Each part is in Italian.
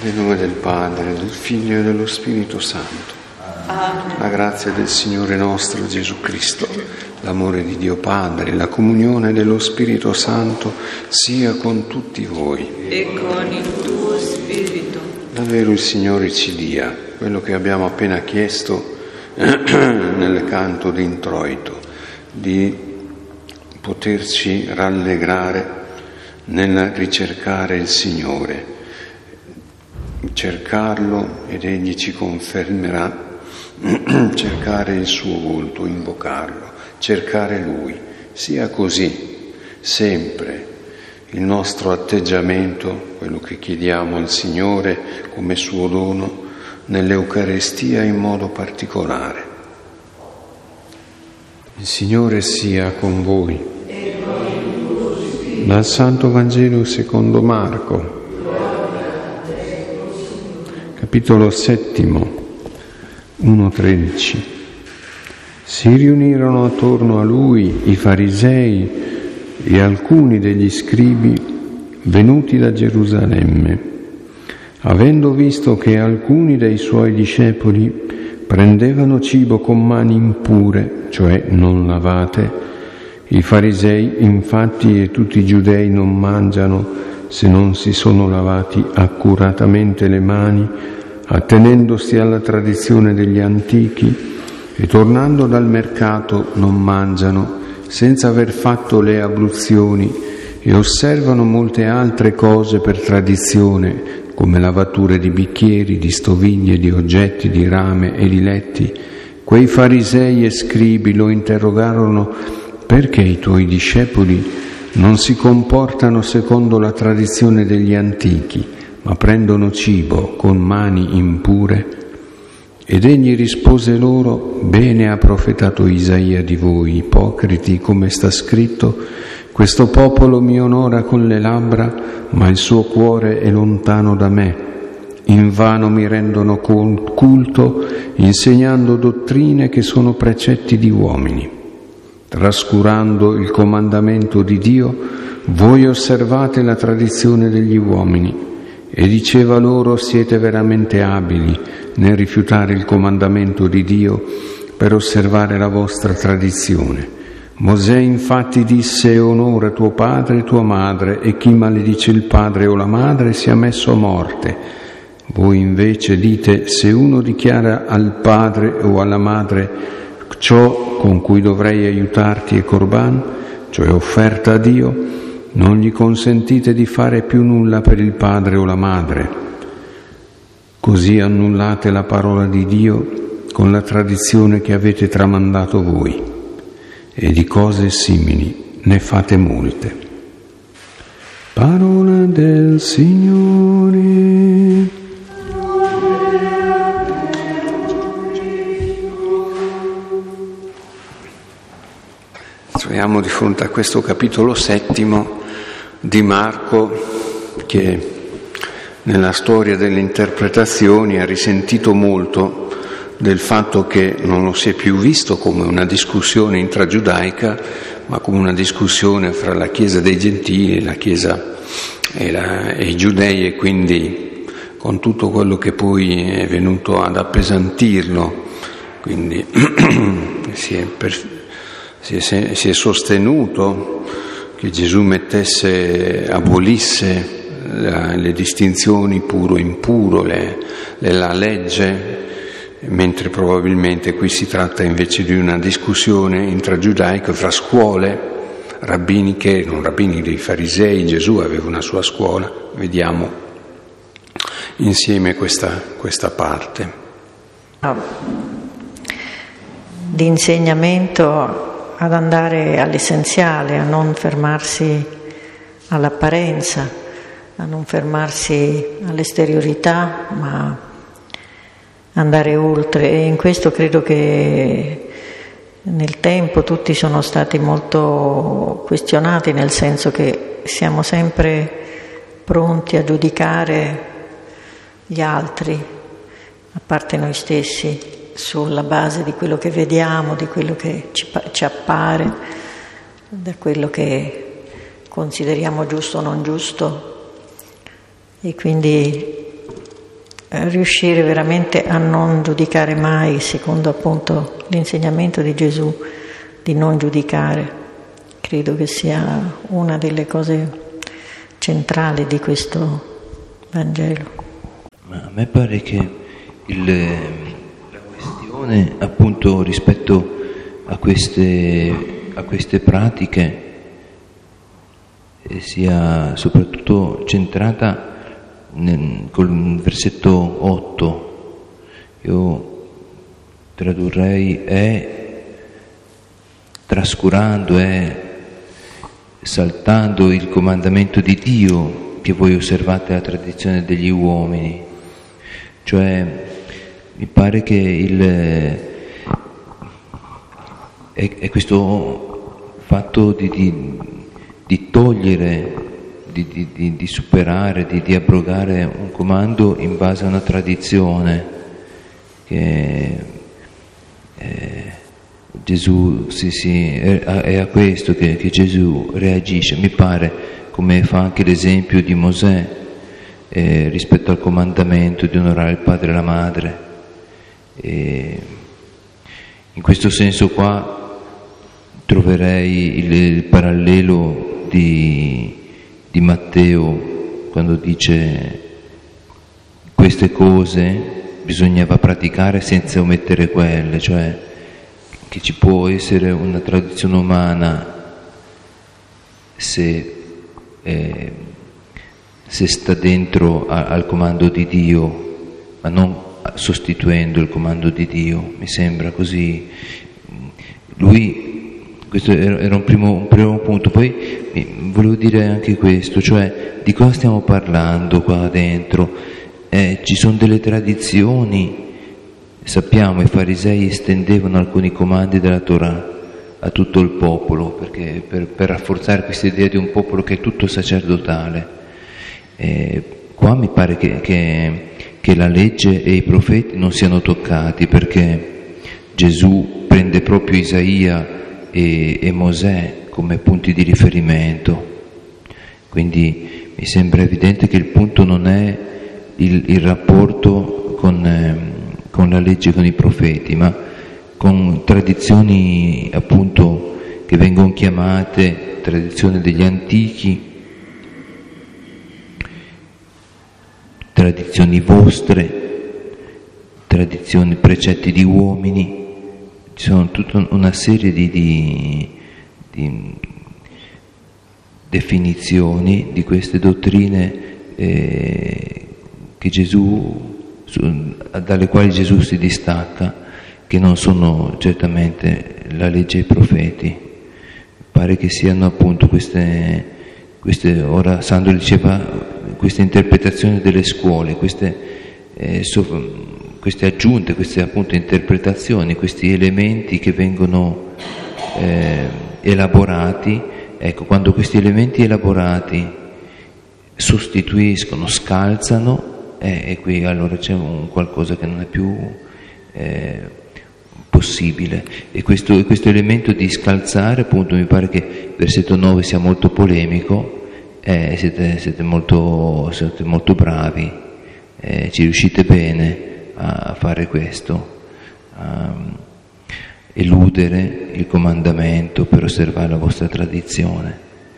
Nel nome del Padre, del Figlio e dello Spirito Santo. Amen. La grazia del Signore nostro Gesù Cristo, l'amore di Dio Padre, la comunione dello Spirito Santo sia con tutti voi. E con il tuo spirito. Davvero il Signore ci dia quello che abbiamo appena chiesto nel canto d'introito, di poterci rallegrare nel ricercare il Signore, cercarlo ed Egli ci confermerà, cercare il suo volto, invocarlo, cercare Lui. Sia così, sempre il nostro atteggiamento, quello che chiediamo al Signore come suo dono, nell'Eucarestia in modo particolare. Il Signore sia con voi. Dal Santo Vangelo secondo Marco, capitolo 7, 1-13. Si riunirono attorno a lui i farisei e alcuni degli scribi venuti da Gerusalemme. Avendo visto che alcuni dei suoi discepoli prendevano cibo con mani impure, cioè non lavate, i farisei infatti e tutti i giudei non mangiano se non si sono lavati accuratamente le mani, attenendosi alla tradizione degli antichi, e tornando dal mercato non mangiano senza aver fatto le abluzioni, e osservano molte altre cose per tradizione, come lavature di bicchieri, di stoviglie, di oggetti, di rame e di letti. Quei farisei e scribi lo interrogarono: perché i tuoi discepoli non si comportano secondo la tradizione degli antichi, ma prendono cibo con mani impure? Ed egli rispose loro: bene ha profetato Isaia di voi, ipocriti, come sta scritto: questo popolo mi onora con le labbra, ma il suo cuore è lontano da me. Invano mi rendono culto, insegnando dottrine che sono precetti di uomini. Trascurando il comandamento di Dio, voi osservate la tradizione degli uomini. E diceva loro: siete veramente abili nel rifiutare il comandamento di Dio per osservare la vostra tradizione. Mosè infatti disse: onora tuo padre e tua madre, e chi maledice il padre o la madre sia messo a morte. Voi invece dite: se uno dichiara al padre o alla madre ciò con cui dovrei aiutarti è Corban, cioè offerta a Dio, non gli consentite di fare più nulla per il padre o la madre. Così annullate la parola di Dio con la tradizione che avete tramandato voi, e di cose simili ne fate molte. Parola del Signore. Troviamo di fronte a questo capitolo 7 di Marco, che nella storia delle interpretazioni ha risentito molto del fatto che non lo si è più visto come una discussione intragiudaica, ma come una discussione fra la Chiesa dei Gentili, la Chiesa e i Giudei, e quindi con tutto quello che poi è venuto ad appesantirlo. Quindi si è sostenuto che Gesù abolisse le distinzioni puro-impuro, la legge, mentre probabilmente qui si tratta invece di una discussione intragiudaica fra scuole rabbiniche, non rabbiniche, dei farisei. Gesù aveva una sua scuola. Vediamo insieme questa parte. Di insegnamento ad andare all'essenziale, a non fermarsi all'apparenza, a non fermarsi all'esteriorità, ma andare oltre. E in questo credo che nel tempo tutti sono stati molto questionati, nel senso che siamo sempre pronti a giudicare gli altri, a parte noi stessi, sulla base di quello che vediamo, di quello che ci appare, da quello che consideriamo giusto o non giusto. E quindi riuscire veramente a non giudicare mai, secondo appunto l'insegnamento di Gesù, di non giudicare. Credo che sia una delle cose centrali di questo Vangelo. Ma a me pare che la questione appunto rispetto a queste pratiche sia soprattutto centrata col versetto 8. Io tradurrei trascurando, saltando il comandamento di Dio che voi osservate la tradizione degli uomini. Cioè mi pare che è questo fatto di togliere, di superare, di abrogare un comando in base a una tradizione che Gesù è a questo che Gesù reagisce. Mi pare, come fa anche l'esempio di Mosè rispetto al comandamento di onorare il padre e la madre. E in questo senso qua troverei il parallelo di Matteo quando dice queste cose bisognava praticare senza omettere quelle, cioè che ci può essere una tradizione umana se sta dentro al comando di Dio, ma non sostituendo il comando di Dio. Mi sembra così. Questo era un primo punto. Poi volevo dire anche questo, cioè di cosa stiamo parlando qua dentro? Ci sono delle tradizioni. Sappiamo, i farisei estendevano alcuni comandi della Torah a tutto il popolo, perché per rafforzare questa idea di un popolo che è tutto sacerdotale. Qua mi pare che la legge e i profeti non siano toccati, perché Gesù prende proprio Isaia e Mosè come punti di riferimento. Quindi mi sembra evidente che il punto non è il rapporto con la legge e con i profeti, ma con tradizioni appunto che vengono chiamate tradizioni degli antichi, tradizioni vostre, tradizioni, precetti di uomini. Ci sono tutta una serie di definizioni di queste dottrine che dalle quali Gesù si distacca, che non sono certamente la legge e i profeti. Pare che siano appunto queste ora Sandro diceva, queste interpretazioni delle scuole, queste aggiunte, queste appunto interpretazioni, questi elementi che vengono elaborati. Ecco, quando questi elementi elaborati sostituiscono, scalzano, e qui allora c'è un qualcosa che non è più possibile. E questo elemento di scalzare, appunto, mi pare che il versetto 9 sia molto polemico. Siete molto bravi, ci riuscite bene a fare questo, a eludere il comandamento per osservare la vostra tradizione.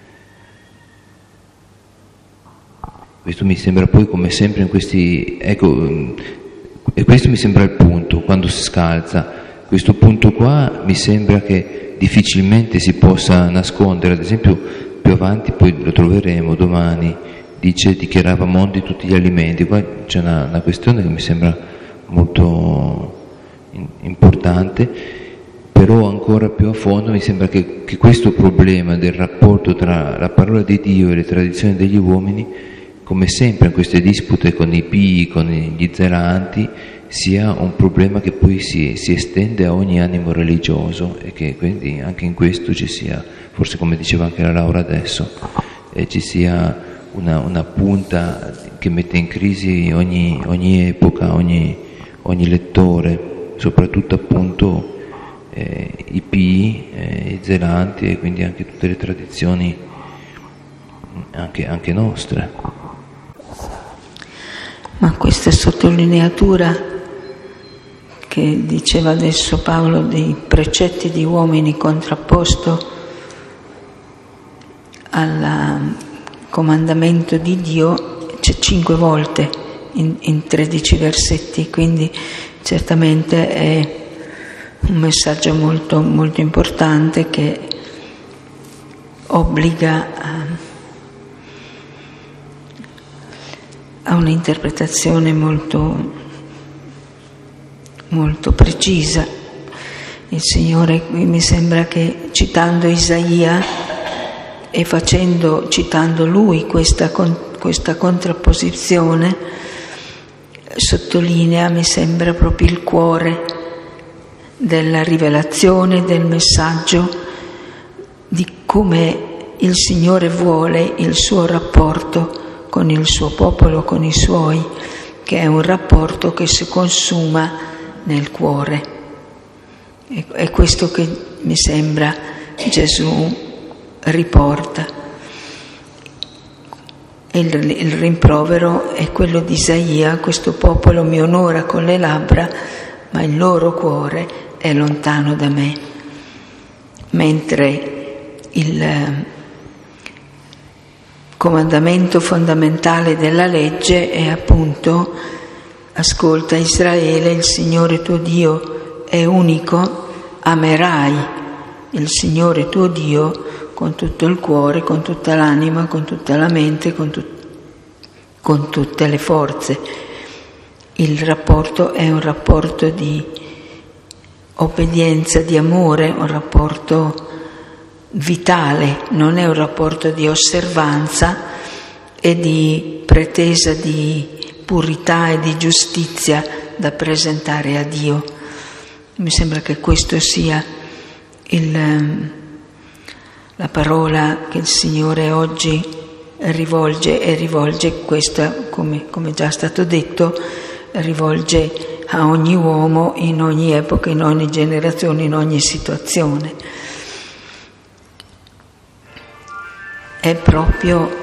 Questo mi sembra poi, come sempre in questi, ecco, e questo mi sembra il punto, quando si scalza. Questo punto qua mi sembra che difficilmente si possa nascondere. Ad esempio, più avanti, poi lo troveremo domani, dice dichiarava mondi tutti gli alimenti. Qua c'è una questione che mi sembra molto importante, però ancora più a fondo mi sembra che questo problema del rapporto tra la parola di Dio e le tradizioni degli uomini, come sempre in queste dispute con i pii, con gli zelanti, sia un problema che poi si estende a ogni animo religioso, e che quindi anche in questo ci sia, forse come diceva anche la Laura adesso, ci sia una punta che mette in crisi ogni epoca, ogni lettore, soprattutto appunto i pii, i zelanti, e quindi anche tutte le tradizioni anche nostre. Ma questa sottolineatura che diceva adesso Paolo dei precetti di uomini contrapposto al comandamento di Dio c'è 5 volte in 13 versetti, quindi certamente è un messaggio molto, molto importante che obbliga a un'interpretazione molto, molto precisa. Il Signore, mi sembra che citando Isaia e citando lui questa contrapposizione, sottolinea, mi sembra, proprio il cuore della rivelazione, del messaggio, di come il Signore vuole il suo rapporto con il suo popolo, con i suoi, che è un rapporto che si consuma nel cuore. È questo che mi sembra Gesù riporta. Il rimprovero è quello di Isaia: questo popolo mi onora con le labbra, ma il loro cuore è lontano da me. Mentre il comandamento fondamentale della legge è appunto: ascolta Israele, il Signore tuo Dio è unico, amerai il Signore tuo Dio con tutto il cuore, con tutta l'anima, con tutta la mente, con tutte le forze. Il rapporto è un rapporto di obbedienza, di amore, un rapporto vitale, non è un rapporto di osservanza e di pretesa di purità e di giustizia da presentare a Dio. Mi sembra che questo sia la parola che il Signore oggi rivolge questa, come già è stato detto, rivolge a ogni uomo, in ogni epoca, in ogni generazione, in ogni situazione. È proprio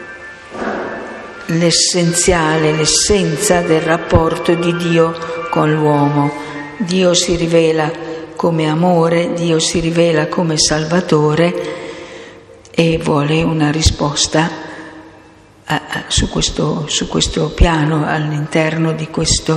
l'essenziale, l'essenza del rapporto di Dio con l'uomo. Dio si rivela come amore, Dio si rivela come Salvatore e vuole una risposta su questo piano, all'interno di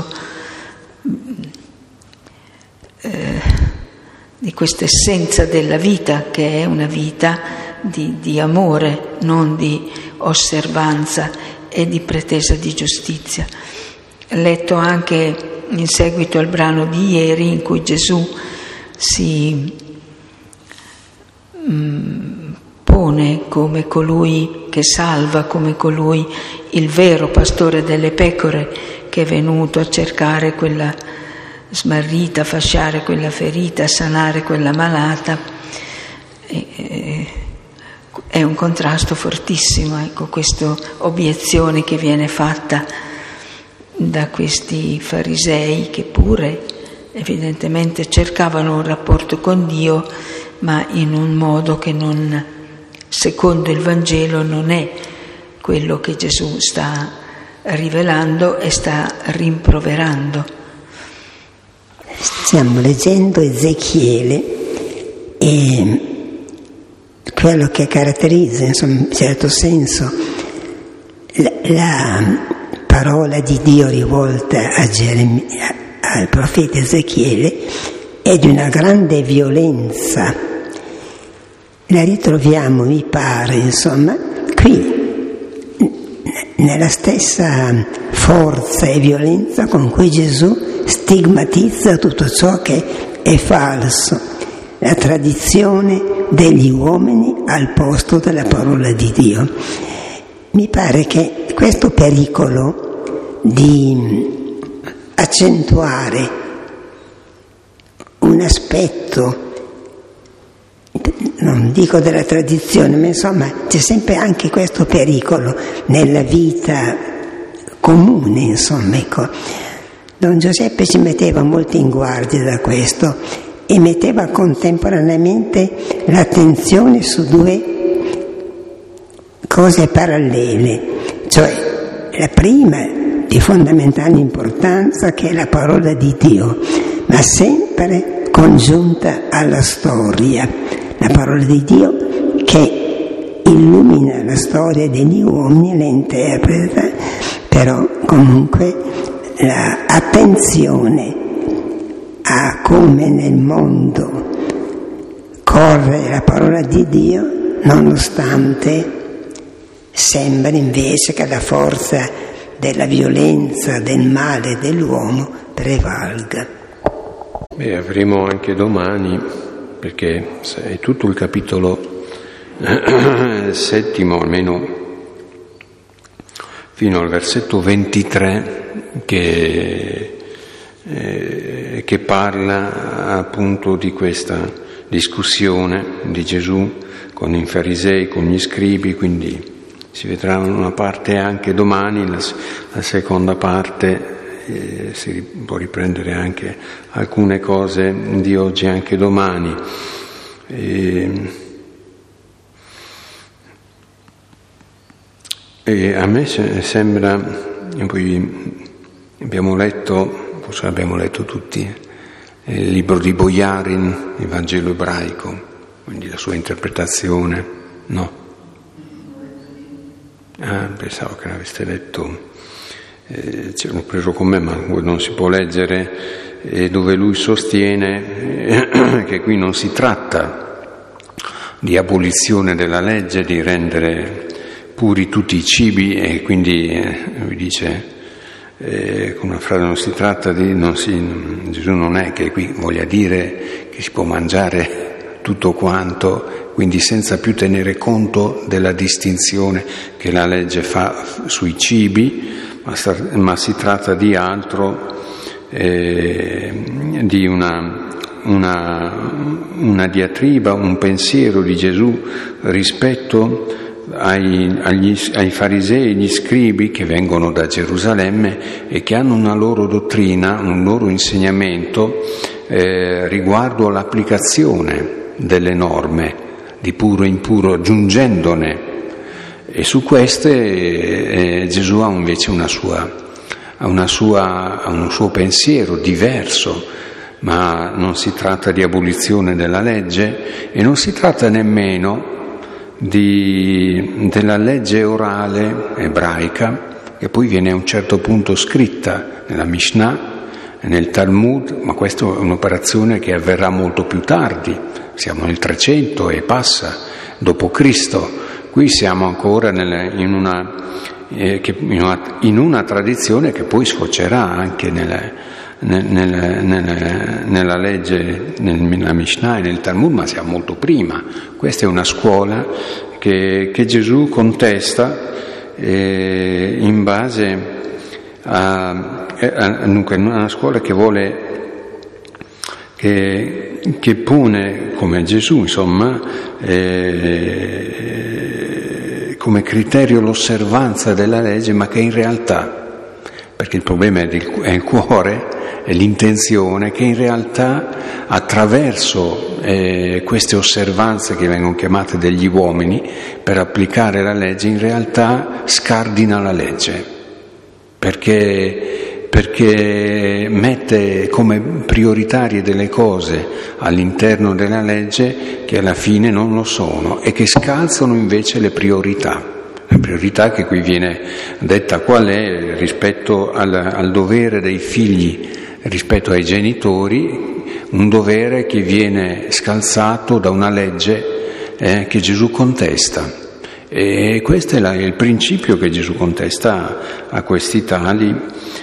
questa essenza della vita, che è una vita di amore, non di osservanza e di pretesa di giustizia. Letto anche in seguito al brano di ieri, in cui Gesù si pone come colui che salva, come colui, il vero pastore delle pecore, che è venuto a cercare quella smarrita, fasciare quella ferita, sanare quella malata. È un contrasto fortissimo, ecco, questa obiezione che viene fatta da questi farisei, che pure evidentemente cercavano un rapporto con Dio, ma in un modo che non, secondo il Vangelo, non è quello che Gesù sta rivelando e sta rimproverando. Stiamo leggendo Ezechiele e quello che caratterizza, insomma, in certo senso, la parola di Dio rivolta al profeta Ezechiele è di una grande violenza. La ritroviamo, mi pare, insomma, qui, nella stessa forza e violenza con cui Gesù stigmatizza tutto ciò che è falso, la tradizione degli uomini al posto della parola di Dio. Mi pare che questo pericolo di accentuare un aspetto, non dico della tradizione, ma insomma c'è sempre anche questo pericolo nella vita comune, insomma, ecco. Don Giuseppe ci metteva molto in guardia da questo e metteva contemporaneamente l'attenzione su due cose parallele, cioè la prima di fondamentale importanza, che è la parola di Dio, ma sempre congiunta alla storia. La parola di Dio che illumina la storia degli uomini, la interpreta, però comunque l'attenzione a come nel mondo corre la parola di Dio, nonostante sembra invece che la forza della violenza, del male dell'uomo prevalga. Avremo anche domani, perché è tutto il capitolo 7, almeno fino al versetto 23, che parla appunto di questa discussione di Gesù con i farisei, con gli scribi, quindi si vedrà una parte anche domani, la seconda parte si può riprendere anche alcune cose di oggi anche domani. E a me sembra, poi abbiamo letto, forse l'abbiamo letto tutti, il libro di Bojarin, il Vangelo ebraico, quindi la sua interpretazione, no? Pensavo che l'aveste letto, l'ho preso con me, ma non si può leggere, dove lui sostiene che qui non si tratta di abolizione della legge, di rendere puri tutti i cibi, e quindi lui dice con una frase, non si tratta di, Gesù non è che qui voglia dire che si può mangiare tutto quanto, quindi senza più tenere conto della distinzione che la legge fa sui cibi, ma si tratta di altro, di una diatriba, un pensiero di Gesù rispetto ai farisei e gli scribi che vengono da Gerusalemme e che hanno una loro dottrina, un loro insegnamento riguardo all'applicazione delle norme di puro e impuro, aggiungendone, e su queste Gesù ha invece un suo pensiero diverso, ma non si tratta di abolizione della legge e non si tratta nemmeno della legge orale ebraica, che poi viene a un certo punto scritta nella Mishnah, nel Talmud, ma questa è un'operazione che avverrà molto più tardi, siamo nel 300 e passa dopo Cristo. Qui siamo ancora in una tradizione che poi sfocerà anche nella legge, nella Mishnah e nel Talmud, ma siamo molto prima. Questa è una scuola che Gesù contesta in base dunque una scuola che vuole, che pone come Gesù, insomma, come criterio l'osservanza della legge, ma che in realtà, perché il problema è il cuore, è l'intenzione, che in realtà attraverso queste osservanze che vengono chiamate degli uomini per applicare la legge, in realtà scardina la legge, perché mette come prioritarie delle cose all'interno della legge che alla fine non lo sono e che scalzano invece le priorità. La priorità che qui viene detta qual è rispetto al dovere dei figli rispetto ai genitori, un dovere che viene scalzato da una legge che Gesù contesta. E questo è il principio che Gesù contesta a questi tali,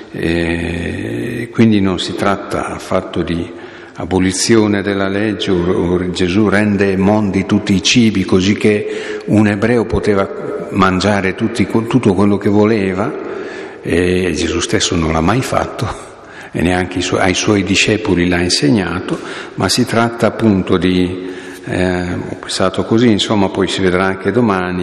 quindi non si tratta affatto di abolizione della legge, Gesù rende mondi tutti i cibi così che un ebreo poteva mangiare tutto quello che voleva, e Gesù stesso non l'ha mai fatto e neanche ai suoi discepoli l'ha insegnato, ma si tratta appunto di ho pensato così, insomma, poi si vedrà anche domani,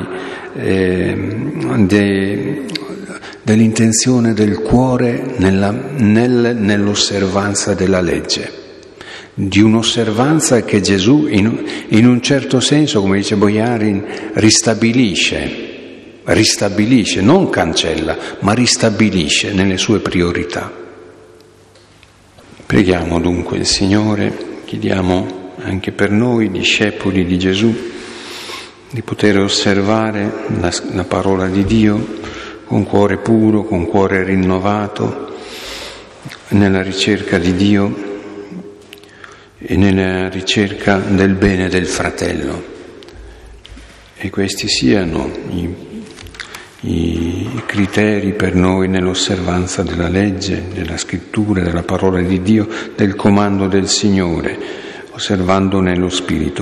dell'intenzione del cuore nell'osservanza della legge, di un'osservanza che Gesù in un certo senso, come dice Bojarin, ristabilisce, ristabilisce, non cancella, ma ristabilisce nelle sue priorità. Preghiamo dunque il Signore, chiediamo anche per noi, discepoli di Gesù, di poter osservare la parola di Dio con cuore puro, con cuore rinnovato, nella ricerca di Dio e nella ricerca del bene del fratello. E questi siano i criteri per noi nell'osservanza della legge, della scrittura, della parola di Dio, del comando del Signore, osservando nello Spirito.